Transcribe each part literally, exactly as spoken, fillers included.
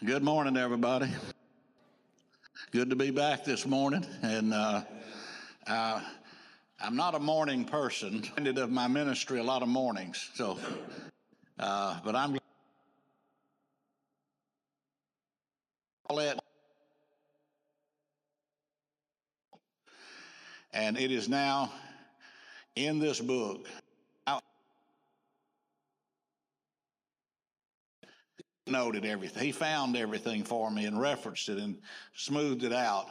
Good morning, everybody. Good to be back this morning. And uh, uh, I'm not a morning person. I ended of my ministry a lot of mornings. So, uh, but I'm glad. And it is now in this book. I noted everything. He found everything for me and referenced it and smoothed it out.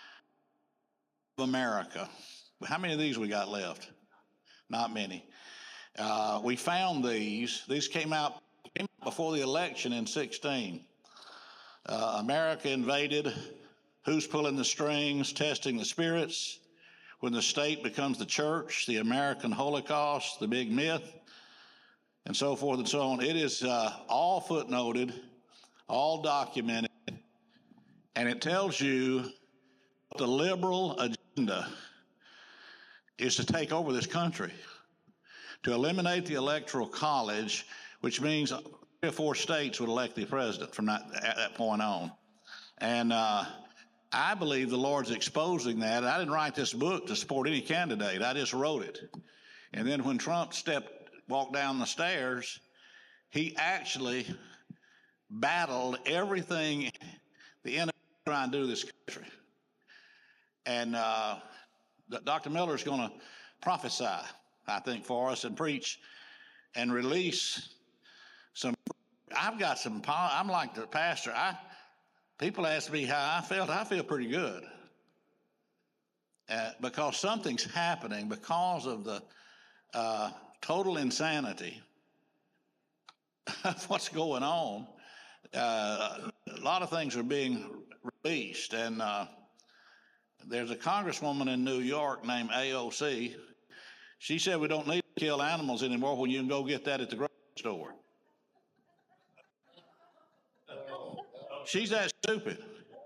America. How many of these we got left? Not many. Uh, we found these. These came out, came out before the election in sixteen. Uh, America invaded. Who's pulling the strings? Testing the spirits. When the state becomes the church, the American Holocaust, the big myth, and so forth and so on. It is uh, all footnoted, all documented, and it tells you the liberal agenda is to take over this country, to eliminate the electoral college, which means three or four states would elect the president from that, at that point on. And uh, I believe the Lord's exposing that. I didn't write this book to support any candidate. I just wrote it. And then when Trump stepped, walked down the stairs, he actually battled everything the enemy was trying to do to this country. And uh, Doctor Miller is going to prophesy, I think, for us and preach and release some. I've got some, I'm like the pastor. I People ask me how I felt. I feel pretty good. Uh, because something's happening because of the uh, total insanity of what's going on. Uh, a lot of things are being released. And uh, there's a congresswoman in New York named A O C. She said we don't need to kill animals anymore when you can go get that at the grocery store. She's that stupid.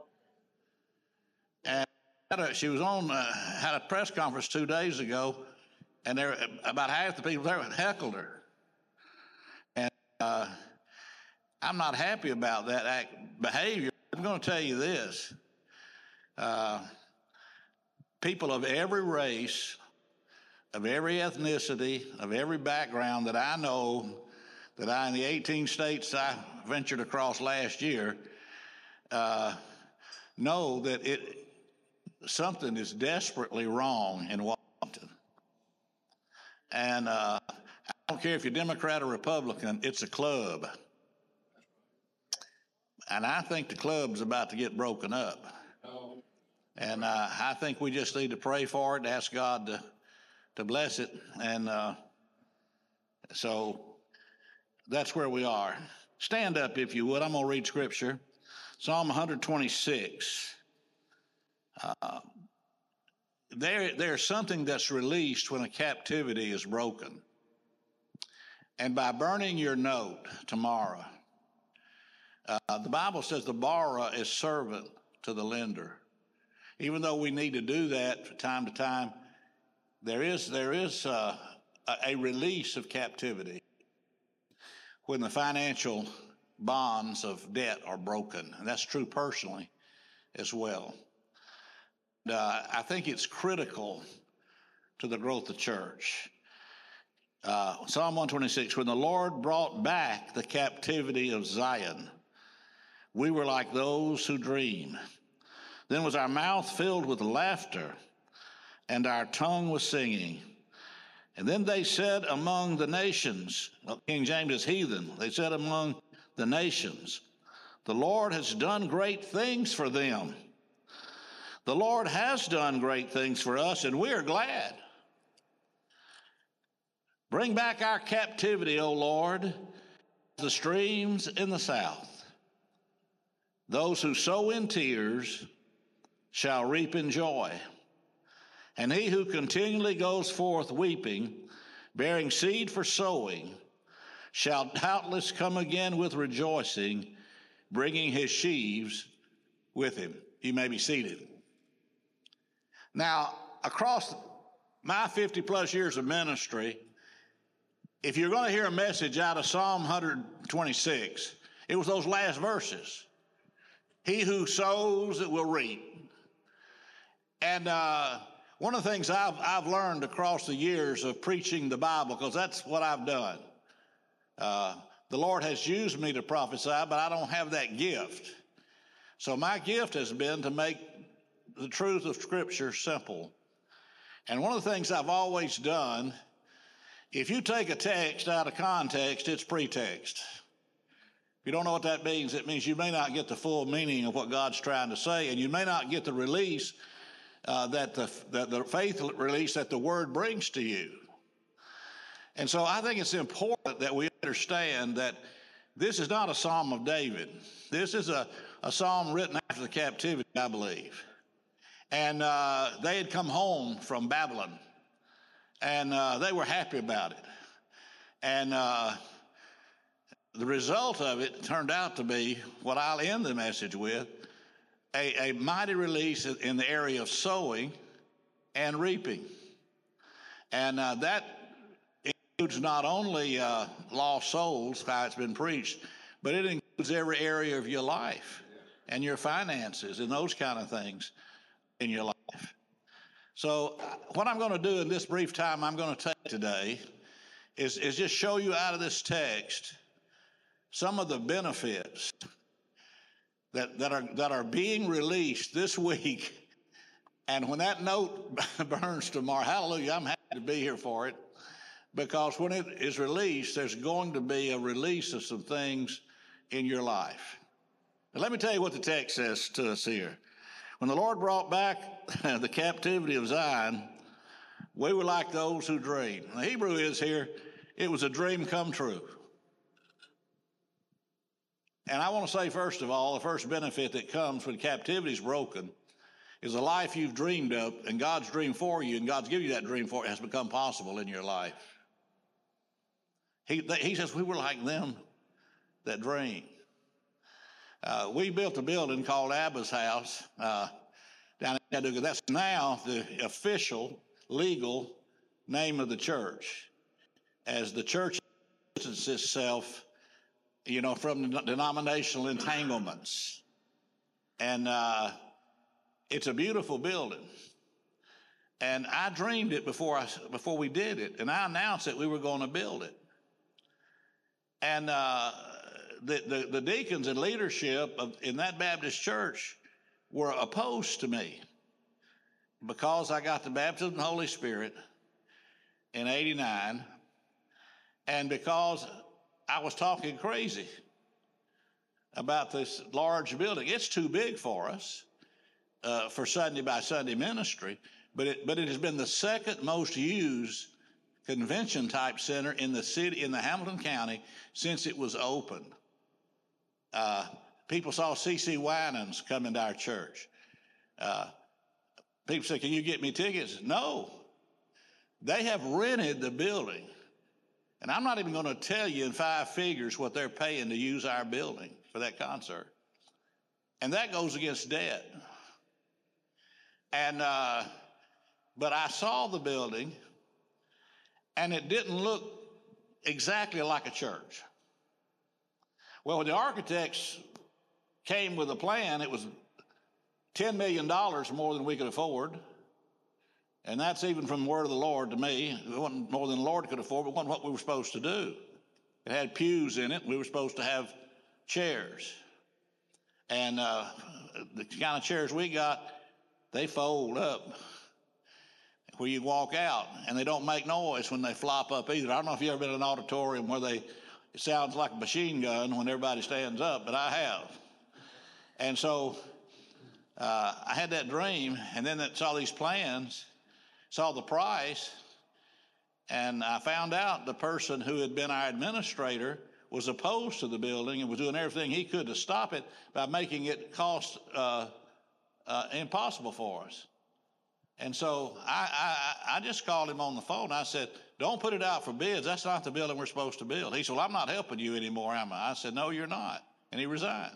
And she was on, uh, had a press conference two days ago, and there about half the people there heckled her. And uh, I'm not happy about that act, behavior. I'm going to tell you this. Uh, people of every race, of every ethnicity, of every background that I know, that I, in the eighteen states I ventured across last year, Uh, know that it something is desperately wrong in Washington. And uh, I don't care if you're Democrat or Republican, it's a club. And I think the club's about to get broken up. And uh, I think we just need to pray for it, ask God to, to bless it. And uh, so that's where we are. Stand up if you would. I'm going to read scripture. Psalm one twenty-six. Uh, there, there's something that's released when a captivity is broken. And by burning your note tomorrow, uh, the Bible says the borrower is servant to the lender. Even though we need to do that from time to time, there is, there is uh, a, a release of captivity when the financial bonds of debt are broken. And that's true personally as well. And, uh, I think it's critical to the growth of the church. Uh, Psalm one twenty-six, when the Lord brought back the captivity of Zion, we were like those who dream. Then was our mouth filled with laughter, and our tongue was singing. And then they said among the nations, well, King James is heathen, they said among the nations, the Lord has done great things for them. The Lord has done great things for us, and we are glad. Bring back our captivity, O Lord, the streams in the south. Those who sow in tears shall reap in joy. And he who continually goes forth weeping, bearing seed for sowing, shall doubtless come again with rejoicing, bringing his sheaves with him. You may be seated. Now, across my fifty plus years of ministry, if you're going to hear a message out of Psalm one twenty-six, it was those last verses. He who sows will reap. And uh, one of the things I've, I've learned across the years of preaching the Bible, because that's what I've done. Uh, the Lord has used me to prophesy, but I don't have that gift. So my gift has been to make the truth of Scripture simple. And one of the things I've always done, if you take a text out of context, it's pretext. If you don't know what that means, it means you may not get the full meaning of what God's trying to say, and you may not get the release, uh, that the, that the faith release that the Word brings to you. And so I think it's important that we understand that this is not a Psalm of David. This is a, a psalm written after the captivity, I believe. And uh, they had come home from Babylon, and uh, they were happy about it. And uh, the result of it turned out to be what I'll end the message with, a, a mighty release in the area of sowing and reaping. And uh, that includes not only uh, lost souls, how it's been preached, but it includes every area of your life and your finances and those kind of things in your life. So what I'm going to do in this brief time I'm going to take today is, is just show you out of this text some of the benefits that, that are that are being released this week. And when that note burns tomorrow, hallelujah, I'm happy to be here for it, because when it is released, there's going to be a release of some things in your life. Now, let me tell you what the text says to us here. When the Lord brought back the captivity of Zion, we were like those who dream. The Hebrew is here, it was a dream come true. And I want to say, first of all, the first benefit that comes when captivity is broken is the life you've dreamed of, and God's dream for you, and God's given you that dream for it, has become possible in your life. He, he says we were like them that dream. Uh, we built a building called Abba's House uh, down in Chattanooga. That's now the official, legal name of the church, as the church distances itself, you know, from the denominational entanglements. And uh, it's a beautiful building. And I dreamed it before I before we did it, and I announced that we were going to build it. And uh, the, the the deacons and leadership of, in that Baptist church were opposed to me, because I got the baptism of the Holy Spirit in eighty-nine, and because I was talking crazy about this large building. It's too big for us uh, for Sunday by Sunday ministry, but it but it has been the second most used convention type center in the city, in the Hamilton County, since it was opened. Uh, people saw C C Winans come into our church. Uh, people say, "Can you get me tickets?" No. They have rented the building. And I'm not even going to tell you in five figures what they're paying to use our building for that concert. And that goes against debt. And, uh, but I saw the building, and it didn't look exactly like a church. Well, when the architects came with a plan, it was ten million dollars more than we could afford. And that's even from the word of the Lord to me. It wasn't more than the Lord could afford, but it wasn't what we were supposed to do. It had pews in it. We were supposed to have chairs. And uh, the kind of chairs we got, they fold up where you walk out, and they don't make noise when they flop up either. I don't know if you've ever been in an auditorium where they, it sounds like a machine gun when everybody stands up, but I have. And so uh, I had that dream, and then I saw these plans, saw the price, and I found out the person who had been our administrator was opposed to the building and was doing everything he could to stop it by making it cost uh, uh, impossible for us. And so I, I, I just called him on the phone. I said, "Don't put it out for bids. That's not the building we're supposed to build." He said, "Well, I'm not helping you anymore, am I?" I said, "No, you're not." And he resigned.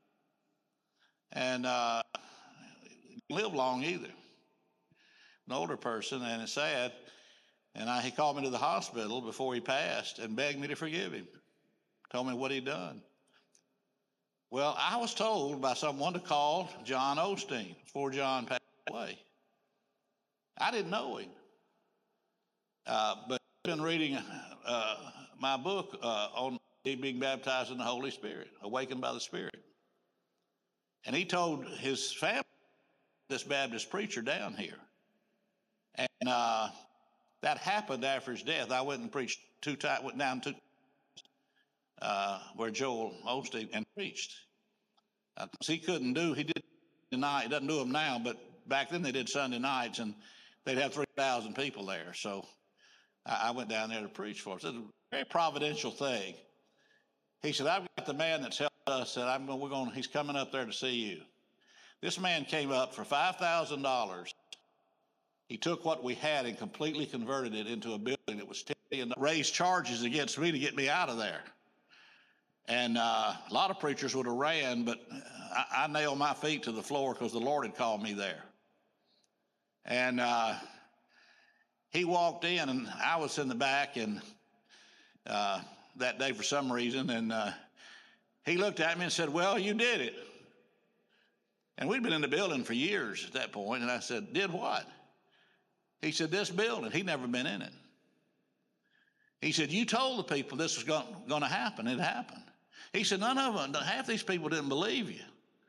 And uh, didn't live long either. An older person, and it's sad. And I, he called me to the hospital before he passed and begged me to forgive him. Told me what he'd done. Well, I was told by someone to call John Osteen before John passed away. I didn't know him, uh, but I've been reading uh, my book uh, on being baptized in the Holy Spirit, awakened by the Spirit. And he told his family, this Baptist preacher down here. And uh, that happened after his death. I went and preached two times, went down to uh, where Joel Osteen and preached. Uh, he couldn't do, he did deny, he doesn't do them now, but back then they did Sunday nights and they'd have three thousand people there. So I, I went down there to preach for us. It's a very providential thing. He said, I've got the man that's helped us, and I'm, we're going, he's coming up there to see you. This man came up for five thousand dollars. He took what we had and completely converted it into a building that was ten million dollars, raised charges against me to get me out of there. And uh, a lot of preachers would have ran, but I, I nailed my feet to the floor because the Lord had called me there. And uh, he walked in, and I was in the back, and uh, that day for some reason, and uh, he looked at me and said, well, you did it. And we'd been in the building for years at that point, and I said, did what? He said, this building. He'd never been in it. He said, you told the people this was going to happen. It happened. He said, none of them, half these people didn't believe you.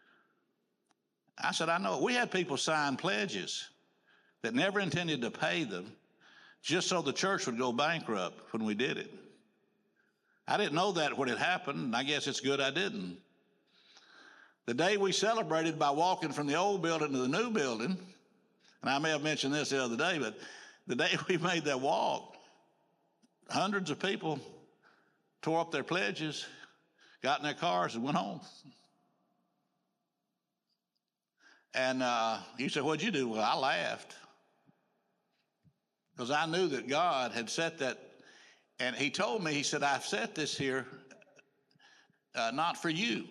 I said, I know. We had people sign pledges that never intended to pay them just so the church would go bankrupt when we did it. I didn't know that when it happened, and I guess it's good I didn't. The day we celebrated by walking from the old building to the new building, and I may have mentioned this the other day, but the day we made that walk, hundreds of people tore up their pledges, got in their cars, and went home. And uh, he said, what'd you do? Well, I laughed. Because I knew that God had set that. And he told me, he said, I've set this here uh, not for you.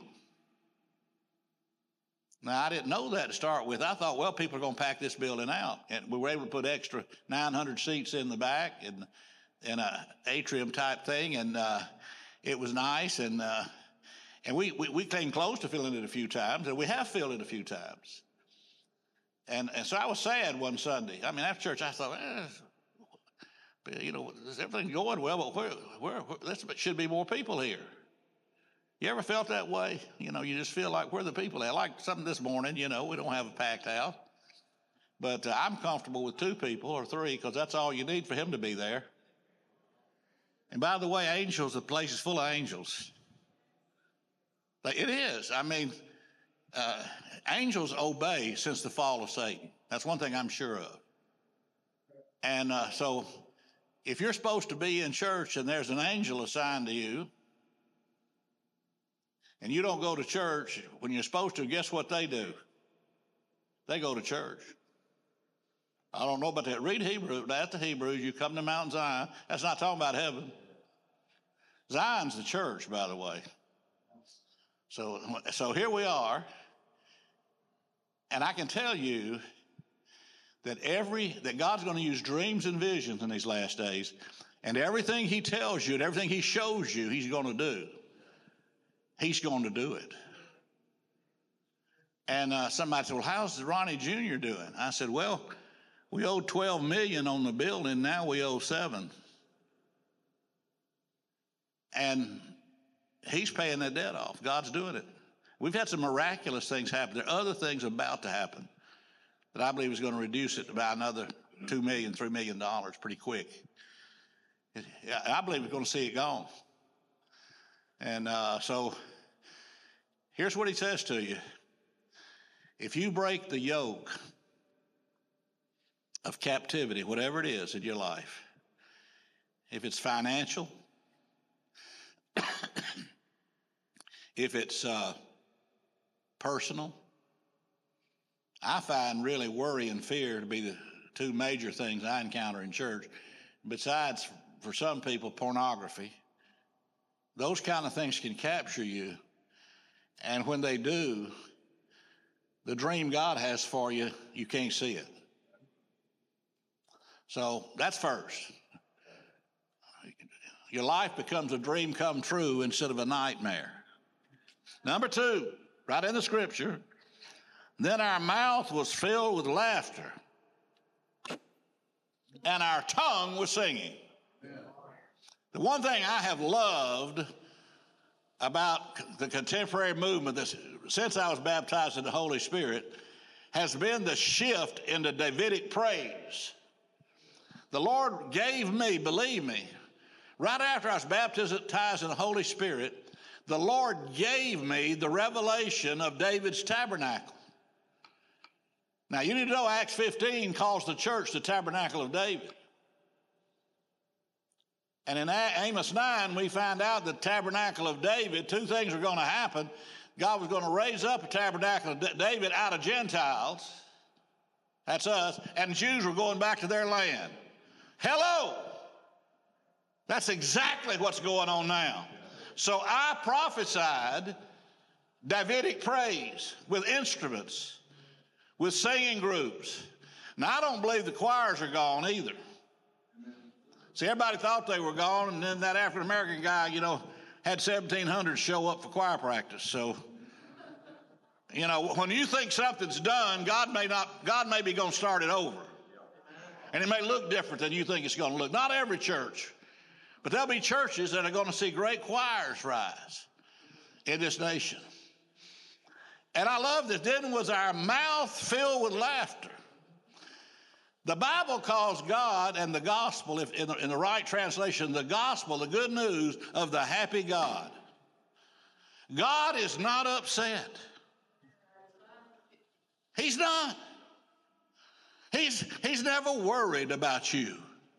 Now, I didn't know that to start with. I thought, well, people are going to pack this building out. And we were able to put extra nine hundred seats in the back and in a atrium type thing. And uh, it was nice. And uh, and we, we, we came close to filling it a few times. And we have filled it a few times. And, and so I was sad one Sunday. I mean, after church, I thought, eh, you know, is everything going well? But where, where, where there should be more people here. You ever felt that way? You know, you just feel like we're the people. I like something this morning, you know, we don't have a packed house. But uh, I'm comfortable with two people or three because that's all you need for him to be there. And by the way, angels, the place is full of angels. It is. I mean, uh, angels obey since the fall of Satan. That's one thing I'm sure of. And uh, so if you're supposed to be in church and there's an angel assigned to you, and you don't go to church when you're supposed to, guess what they do? They go to church. I don't know about that. Read Hebrew. That's the Hebrews. You come to Mount Zion. That's not talking about heaven. Zion's the church, by the way. So, so here we are. And I can tell you that every that God's going to use dreams and visions in these last days. And everything he tells you and everything he shows you, he's going to do. He's going to do it. And uh, somebody said, well, how's Ronnie Junior doing? I said, well, we owed twelve million dollars on the building. Now we owe seven. And he's paying that debt off. God's doing it. We've had some miraculous things happen. There are other things about to happen that I believe is going to reduce it by another two million dollars, three million dollars pretty quick. I believe we're going to see it gone. And uh, so here's what he says to you. If you break the yoke of captivity, whatever it is in your life, if it's financial, if it's uh, personal, I find really worry and fear to be the two major things I encounter in church. Besides, for some people, pornography. Those kind of things can capture you. And when they do, the dream God has for you, you can't see it. So that's first. Your life becomes a dream come true instead of a nightmare. Number two, right in the scripture, then our mouth was filled with laughter, and our tongue was singing. The one thing I have loved about the contemporary movement that since I was baptized in the Holy Spirit has been the shift into Davidic praise. The Lord gave me, believe me, right after I was baptized in the Holy Spirit, the Lord gave me the revelation of David's tabernacle. Now, you need to know Acts fifteen calls the church the tabernacle of David. And in Amos nine, we find out the tabernacle of David, two things were going to happen. God was going to raise up a tabernacle of David out of Gentiles. That's us. And Jews were going back to their land. Hello. That's exactly what's going on now. So I prophesied Davidic praise with instruments, with singing groups. Now, I don't believe the choirs are gone either. See, everybody thought they were gone, and then that African-American guy, you know, had seventeen hundred show up for choir practice. So, you know, when you think something's done, God may not, God may be going to start it over. And it may look different than you think it's going to look. Not every church, but there'll be churches that are going to see great choirs rise in this nation. And I love this. Then was our mouth filled with laughter. The Bible calls God and the gospel, if in the, in the right translation, the gospel, the good news of the happy God. God is not upset. He's not. He's, he's never worried about you.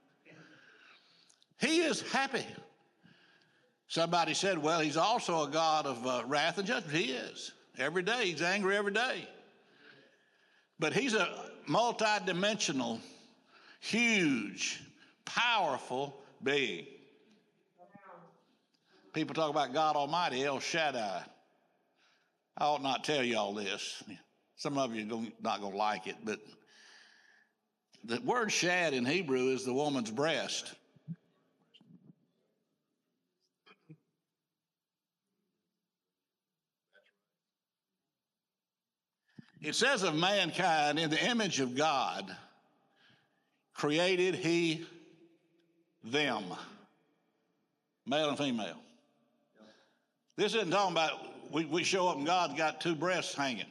He is happy. Somebody said, well, he's also a God of uh, wrath and judgment. He is. Every day, he's angry every day. But he's a multidimensional, huge, powerful being. People talk about God Almighty, El Shaddai. I ought not tell you all this. Some of you are not going to like it, but the word shad in Hebrew is the woman's breast. It says of mankind, in the image of God, created he them, male and female. This isn't talking about we, we show up and God's got two breasts hanging.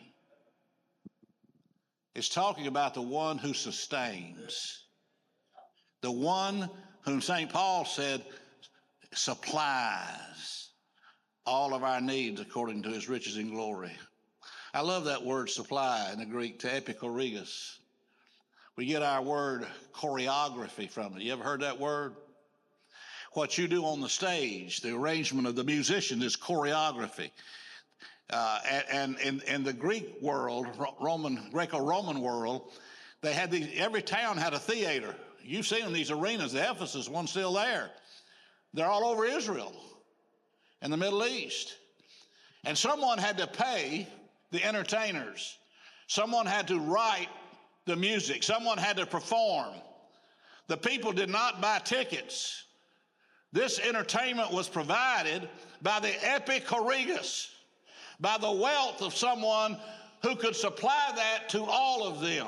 It's talking about the one who sustains, the one whom Saint Paul said supplies all of our needs according to his riches in glory. I love that word supply in the Greek, to epikoregas. We get our word choreography from it. You ever heard that word? What you do on the stage, the arrangement of the musician is choreography. Uh, and in, in the Greek world, Roman, Greco-Roman world, they had these, every town had a theater. You've seen them, these arenas. The Ephesus one's still there. They're all over Israel and the Middle East. And someone had to pay the entertainers. Someone had to write the music. Someone had to perform. The people did not buy tickets. This entertainment was provided by the epikoregas, by the wealth of someone who could supply that to all of them.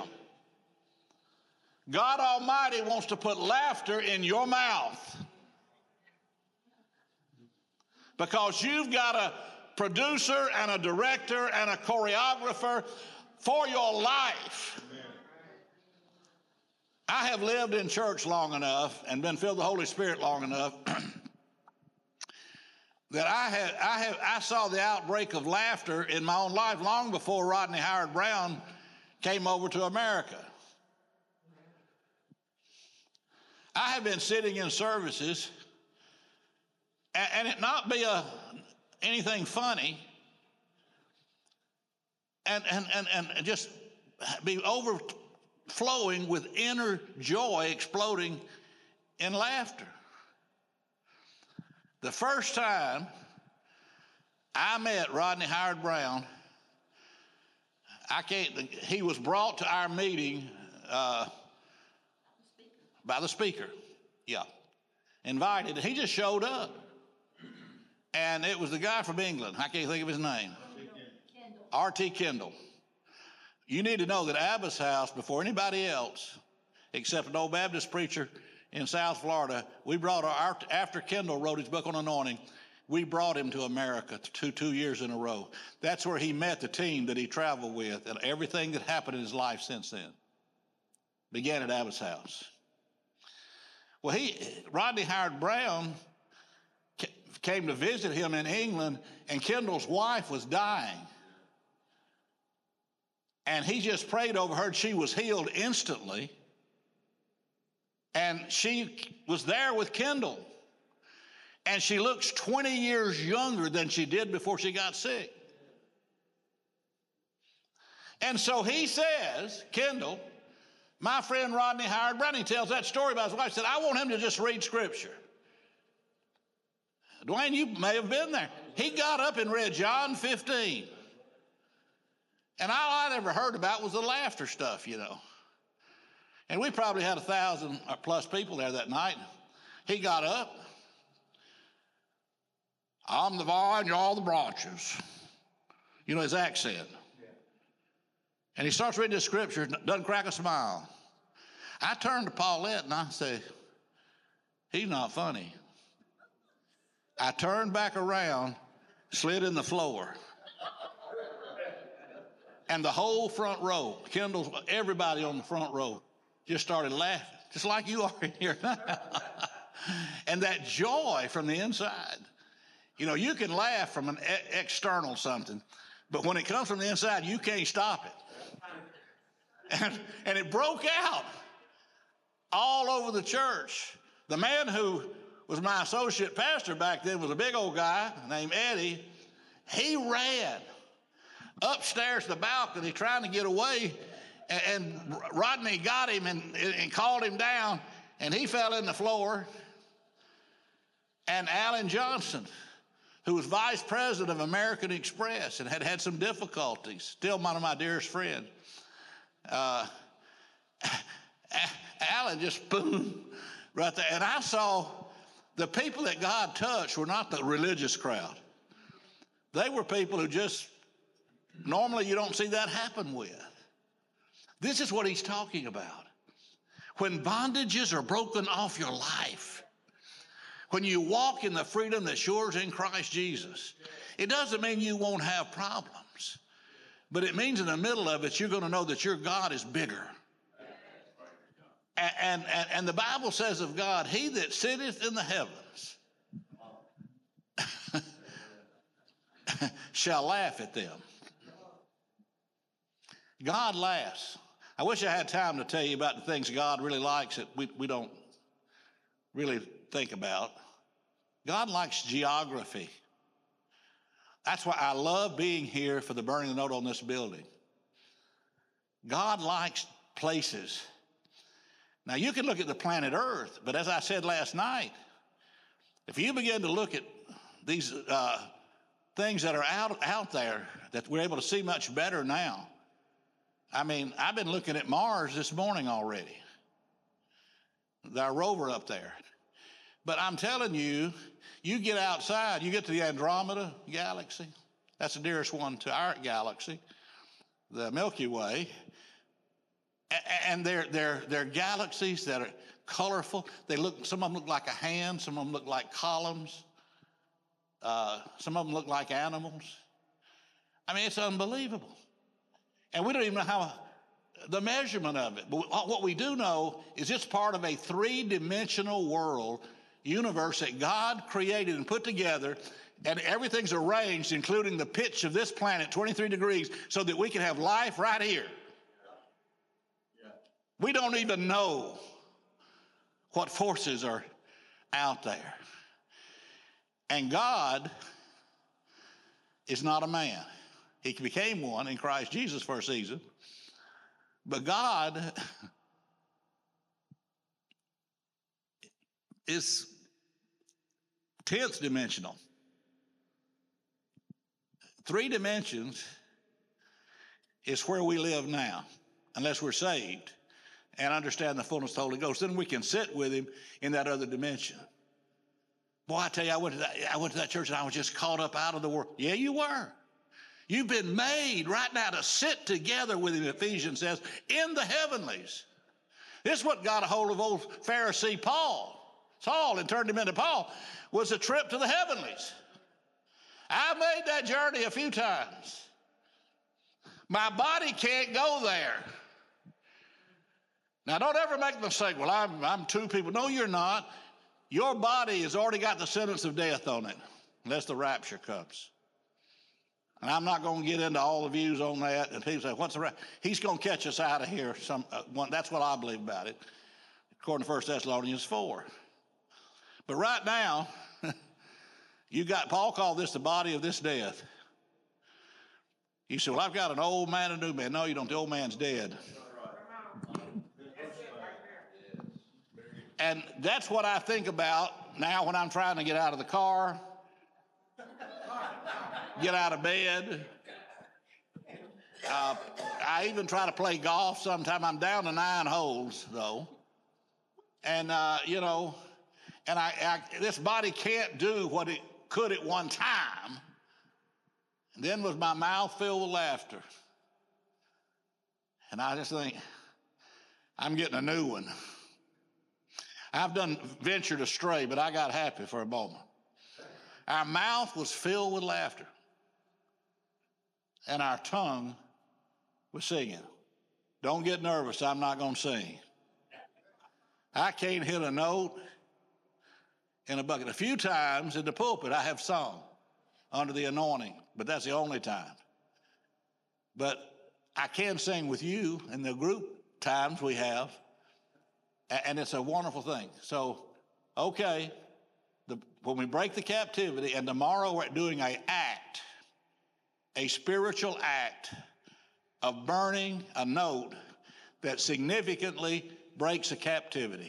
God Almighty wants to put laughter in your mouth because you've got a producer and a director and a choreographer for your life. I have lived in church long enough and been filled with the Holy Spirit long enough that I had I have I saw the outbreak of laughter in my own life long before Rodney Howard-Browne came over to America. I have been sitting in services and, and it not be a anything funny and and and, and just be overflowing with inner joy, exploding in laughter. The first time I met Rodney Howard-Browne, I can't, he was brought to our meeting uh, by the speaker. Yeah. Invited. He just showed up. And it was the guy from England. I can't think of his name. R T Kendall. You need to know that Abba's house, before anybody else, except an old Baptist preacher in South Florida, we brought our, after Kendall wrote his book on anointing, we brought him to America two, two years in a row. That's where he met the team that he traveled with, and everything that happened in his life since then began at Abba's house. Well, he, Rodney Howard-Browne came to visit him in England, and Kendall's wife was dying. And he just prayed over her, and she was healed instantly. And she was there with Kendall. And she looks twenty years younger than she did before she got sick. And so he says, Kendall, my friend Rodney Howard-Browne, he tells that story about his wife. He said, I want him to just read Scripture. Dwayne, you may have been there. He got up and read John fifteen. And all I'd ever heard about was the laughter stuff, you know. And we probably had a thousand plus people there that night. He got up. I'm the vine, you're all the branches. You know his accent. And he starts reading the scripture, doesn't crack a smile. I turned to Paulette and I say, he's not funny. I turned back around, slid in the floor. And the whole front row, Kendall's, everybody on the front row just started laughing, just like you are in here now. And that joy from the inside. You know, you can laugh from an e- external something, but when it comes from the inside, you can't stop it. And, and it broke out all over the church. The man who was my associate pastor back then was a big old guy named Eddie. He ran upstairs to the balcony trying to get away, and, and Rodney got him and, and called him down, and he fell in the floor. And Alan Johnson, who was vice president of American Express and had had some difficulties, still one of my dearest friends, uh, Alan just boom, right there. And I saw the people that God touched were not the religious crowd. They were people who just, normally you don't see that happen with. This is what he's talking about. When bondages are broken off your life, when you walk in the freedom that's yours in Christ Jesus, it doesn't mean you won't have problems, but it means in the middle of it, you're going to know that your God is bigger. And, and, and the Bible says of God, he that sitteth in the heavens shall laugh at them. God laughs. I wish I had time to tell you about the things God really likes that we, we don't really think about. God likes geography. That's why I love being here for the burning note on this building. God likes places. Now, you can look at the planet Earth, but as I said last night, if you begin to look at these uh, things that are out, out there that we're able to see much better now, I mean, I've been looking at Mars this morning already. Our rover up there. But I'm telling you, you get outside, you get to the Andromeda galaxy. That's the nearest one to our galaxy, the Milky Way. And they're, they're, they're galaxies that are colorful. They look, some of them look like a hand, some of them look like columns. Uh, some of them look like animals. I mean, it's unbelievable. And we don't even know how the measurement of it. But what we do know is it's part of a three-dimensional world, universe that God created and put together, and everything's arranged, including the pitch of this planet, twenty-three degrees, so that we can have life right here. Yeah. We don't even know what forces are out there. And God is not a man. He became one in Christ Jesus for a season. But God is tenth dimensional. Three dimensions is where we live now, unless we're saved and understand the fullness of the Holy Ghost. Then we can sit with him in that other dimension. Boy, I tell you, I went to that, I went to that church and I was just caught up out of the world. Yeah, you were. You've been made right now to sit together with him, Ephesians says, in the heavenlies. This is what got a hold of old Pharisee Paul. Saul and turned him into Paul, was a trip to the heavenlies. I made that journey a few times. My body can't go there. Now, don't ever make the mistake, well, I'm, I'm two people. No, you're not. Your body has already got the sentence of death on it, unless the rapture comes. And I'm not going to get into all the views on that. And people say, what's the rapture? He's going to catch us out of here. Some, uh, one, that's what I believe about it, according to First Thessalonians four. But right now, you got, Paul called this the body of this death. You say, well, I've got an old man and a new man. No, you don't. The old man's dead. And that's what I think about now when I'm trying to get out of the car, get out of bed. Uh, I even try to play golf sometime. I'm down to nine holes, though. And, uh, you know, and I, I this body can't do what it could at one time. And then was my mouth filled with laughter. And I just think, I'm getting a new one. I've done ventured astray, but I got happy for a moment. Our mouth was filled with laughter. And our tongue was singing. Don't get nervous, I'm not going to sing. I can't hit a note in a bucket. A few times in the pulpit I have sung under the anointing, but that's the only time. But I can sing with you in the group times we have, and it's a wonderful thing. So, okay, the, when we break the captivity, and tomorrow we're doing an act, a spiritual act of burning a note that significantly breaks a captivity.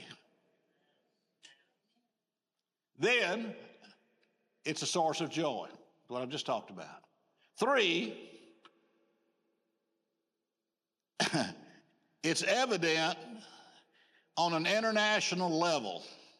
Then it's a source of joy, what I've just talked about. Three, it's evident on an international level.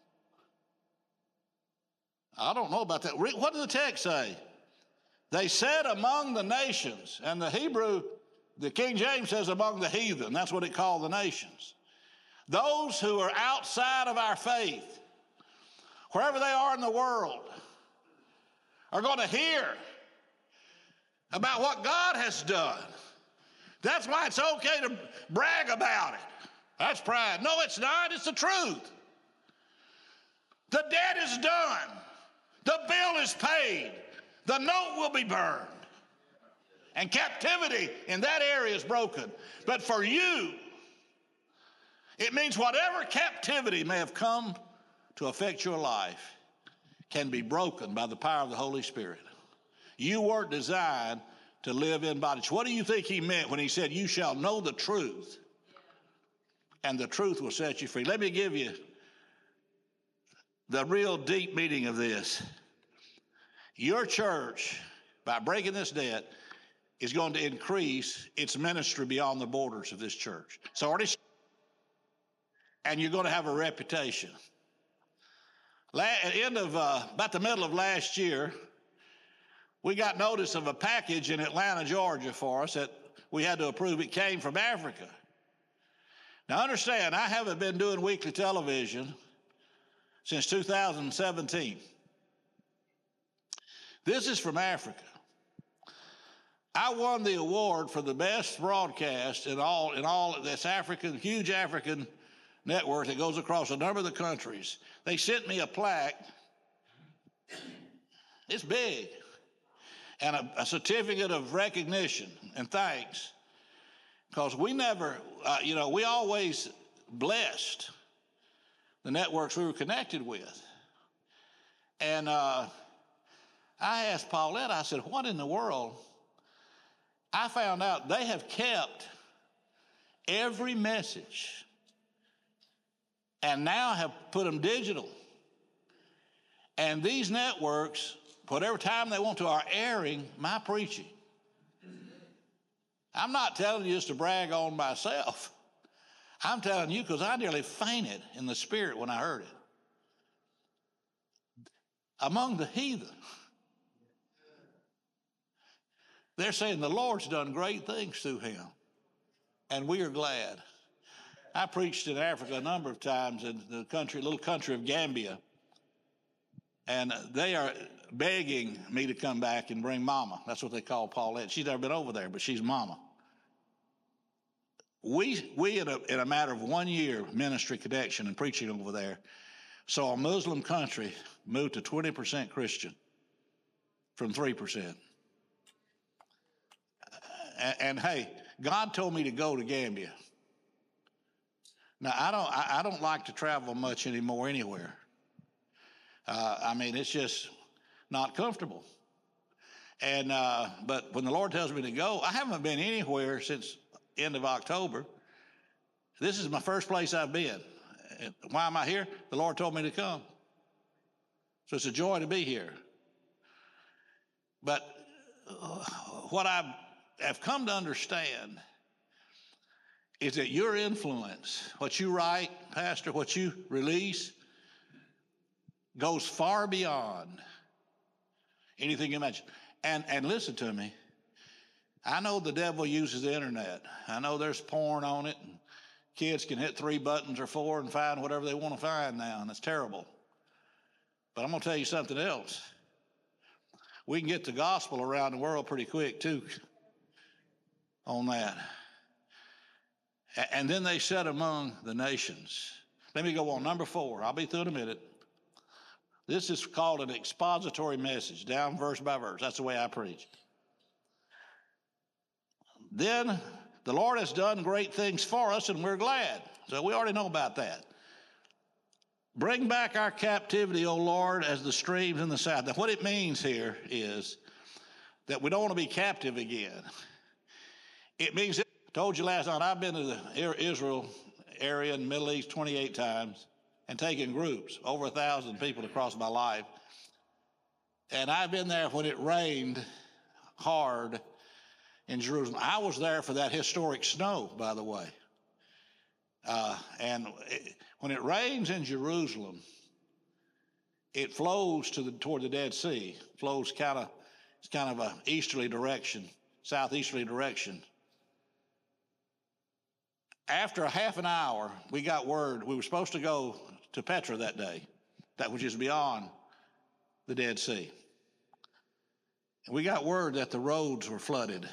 I don't know about that. What does the text say? They said among the nations, and the Hebrew, the King James says among the heathen. That's what it called the nations. Those who are outside of our faith, wherever they are in the world, are going to hear about what God has done. That's why it's okay to brag about it. That's pride. No, it's not. It's the truth. The debt is done. The bill is paid. The note will be burned. And captivity in that area is broken. But for you, it means whatever captivity may have come to affect your life can be broken by the power of the Holy Spirit. You weren't designed to live in bondage. What do you think he meant when he said, you shall know the truth, and the truth will set you free? Let me give you the real deep meaning of this. Your church, by breaking this debt, is going to increase its ministry beyond the borders of this church. It's already, and you're going to have a reputation. At the end of, uh, about the middle of last year, we got notice of a package in Atlanta, Georgia for us that we had to approve. It came from Africa. Now understand, I haven't been doing weekly television since two thousand seventeen. This is from Africa. I won the award for the best broadcast in all in all this African, huge African network that goes across a number of the countries. They sent me a plaque. It's big. And a, a certificate of recognition and thanks. Because we never, uh, you know, we always blessed the networks we were connected with. And uh, I asked Paulette, I said, what in the world? I found out they have kept every message and now have put them digital. And these networks, whatever time they want to, are airing my preaching. I'm not telling you just to brag on myself. I'm telling you because I nearly fainted in the spirit when I heard it. among the heathen. They're saying the Lord's done great things through him, and we are glad. I preached in Africa a number of times in the country, little country of Gambia, and they are begging me to come back and bring Mama. That's what they call Paulette. She's never been over there, but she's Mama. We, we in, a, in a matter of one year ministry connection and preaching over there, saw a Muslim country move to twenty percent Christian from three percent. And, and hey, God told me to go to Gambia. Now, I don't, I, I don't like to travel much anymore anywhere. Uh, I mean, it's just not comfortable. And uh, but when the Lord tells me to go, I haven't been anywhere since end of October. This is my first place I've been. And why am I here? The Lord told me to come. So it's a joy to be here. But uh, what I have come to understand is that your influence, what you write, Pastor, what you release, goes far beyond anything you imagine. And, and listen to me. I know the devil uses the internet. I know there's porn on it, and kids can hit three buttons or four and find whatever they want to find now, and it's terrible. But I'm going to tell you something else. We can get the gospel around the world pretty quick, too, on that. And then they said among the nations. Let me go on. Number four. I'll be through in a minute. This is called an expository message, down verse by verse. That's the way I preach. Then the Lord has done great things for us, and we're glad. So we already know about that. Bring back our captivity, O Lord, as the streams in the south. Now, what it means here is that we don't want to be captive again. It means, I told you last night, I've been to the Israel area in the Middle East twenty-eight times and taken groups, over a thousand people across my life. And I've been there when it rained hard in Jerusalem. I was there for that historic snow, by the way. Uh, and it, when it rains in Jerusalem, it flows to the toward the Dead Sea. Flows kind of, it's kind of a easterly direction, southeasterly direction. After a half an hour, we got word we were supposed to go to Petra that day, that which is beyond the Dead Sea. And we got word that the roads were flooded,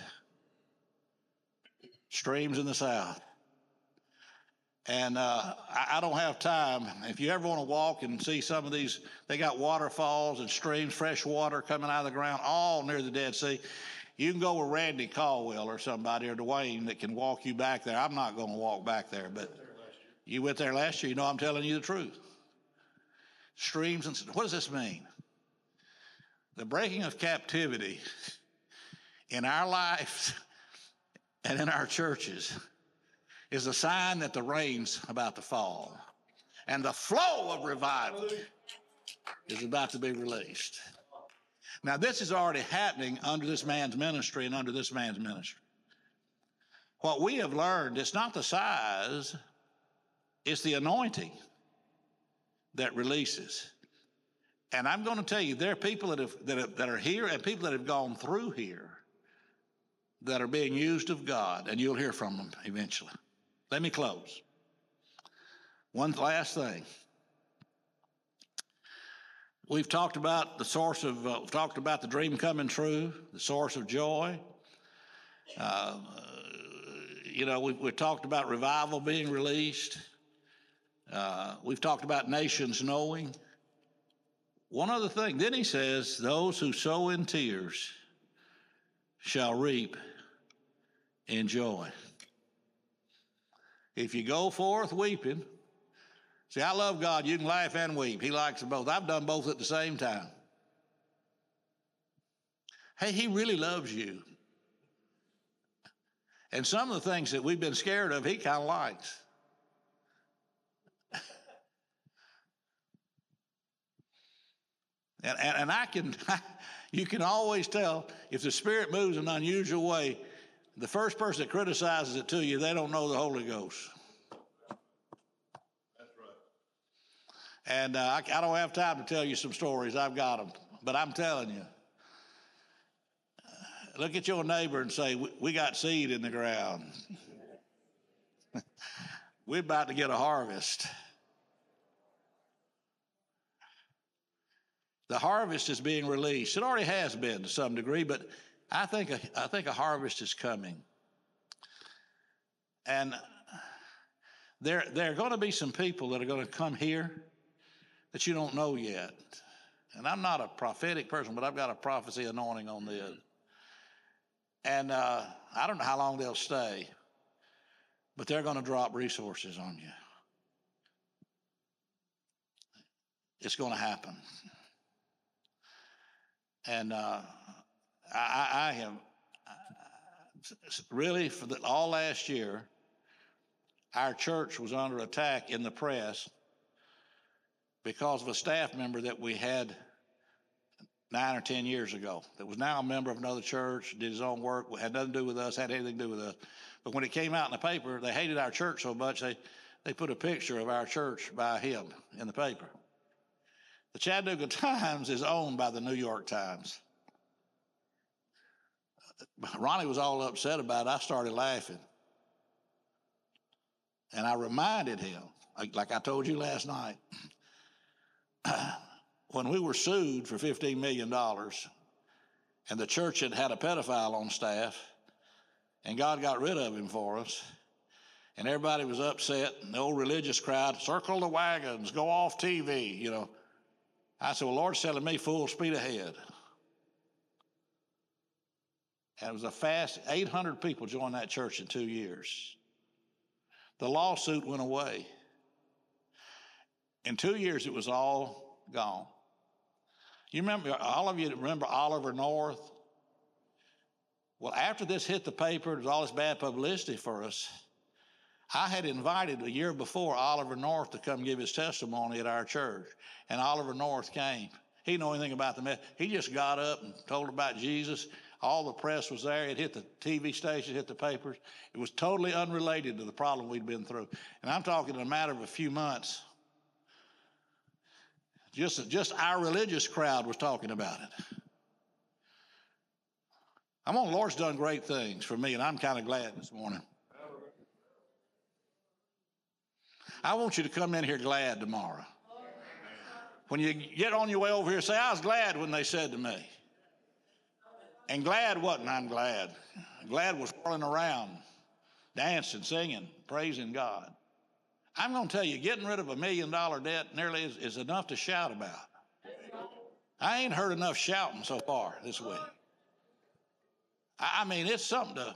streams in the south. And uh, I, I don't have time. If you ever want to walk and see some of these, they got waterfalls and streams, fresh water coming out of the ground, all near the Dead Sea. You can go with Randy Caldwell or somebody or Dwayne that can walk you back there. I'm not going to walk back there, but you went there last year. You know I'm telling you the truth. Streams and what does this mean? The breaking of captivity in our lives and in our churches is a sign that the rain's about to fall. And the flow of revival is about to be released. Now, this is already happening under this man's ministry and under this man's ministry. What we have learned, it's not the size, it's the anointing that releases. And I'm going to tell you, there are people that, have, that, have, that are here and people that have gone through here that are being used of God, and you'll hear from them eventually. Let me close. One last thing. We've talked about the source of, uh, we've talked about the dream coming true, the source of joy. Uh, you know, we've, we've talked about revival being released. Uh, we've talked about nations knowing. One other thing, then he says, those who sow in tears shall reap in joy. If you go forth weeping, see, I love God. You can laugh and weep. He likes them both. I've done both at the same time. Hey, he really loves you. And some of the things that we've been scared of, he kind of likes. and, and, and I can, you can always tell if the Spirit moves in an unusual way, the first person that criticizes it to you, they don't know the Holy Ghost. And uh, I, I don't have time to tell you some stories. I've got them. But I'm telling you, look at your neighbor and say, we, we got seed in the ground. We're about to get a harvest. The harvest is being released. It already has been to some degree, but I think a, I think a harvest is coming. And there, there are going to be some people that are going to come here that you don't know yet. And I'm not a prophetic person, but I've got a prophecy anointing on this. And uh, I don't know how long they'll stay, but they're going to drop resources on you. It's going to happen. And uh, I, I have really, for the, all last year, our church was under attack in the press because of a staff member that we had nine or ten years ago that was now a member of another church, did his own work, had nothing to do with us, had anything to do with us. But when it came out in the paper, they hated our church so much, they, they put a picture of our church by him in the paper. The Chattanooga Times is owned by the New York Times. Ronnie was all upset about it. I started laughing. And I reminded him, like, like I told you last night, when we were sued for fifteen million dollars and the church had had a pedophile on staff and God got rid of him for us and everybody was upset and the old religious crowd, circle the wagons, go off T V, you know. I said, well, Lord's telling me full speed ahead. And it was a fast, eight hundred people joined that church in two years. The lawsuit went away. In two years, it was all gone. You remember, all of you remember Oliver North? Well, after this hit the paper, there was all this bad publicity for us. I had invited a year before Oliver North to come give his testimony at our church, and Oliver North came. He didn't know anything about the mess. He just got up and told about Jesus. All the press was there. It hit the T V station, hit the papers. It was totally unrelated to the problem we'd been through. And I'm talking in a matter of a few months. Just, just our religious crowd was talking about it. I'm on the Lord's done great things for me, and I'm kind of glad this morning. I want you to come in here glad tomorrow. When you get on your way over here, say, I was glad when they said to me. And glad wasn't, I'm glad. Glad was whirling around, dancing, singing, praising God. I'm going to tell you, getting rid of a million dollar debt nearly is, is enough to shout about. I ain't heard enough shouting so far this week. I, I mean, it's something to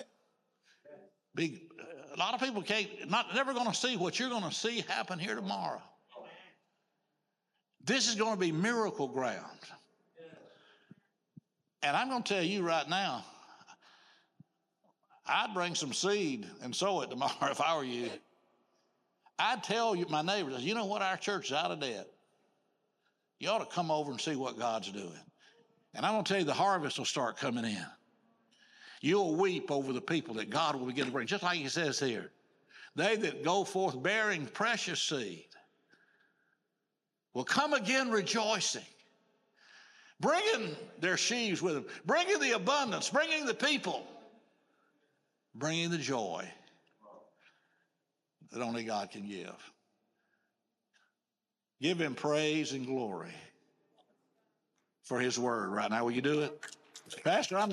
be, a lot of people can't, not never going to see what you're going to see happen here tomorrow. This is going to be miracle ground. And I'm going to tell you right now, I'd bring some seed and sow it tomorrow if I were you. I'd tell you, my neighbors, you know what, our church is out of debt. You ought to come over and see what God's doing. And I'm going to tell you, the harvest will start coming in. You'll weep over the people that God will begin to bring, just like he says here. They that go forth bearing precious seed will come again rejoicing, bringing their sheaves with them, bringing the abundance, bringing the people, bringing the joy that only God can give. Give him praise and glory for his word right now. Will you do it? Pastor, I'm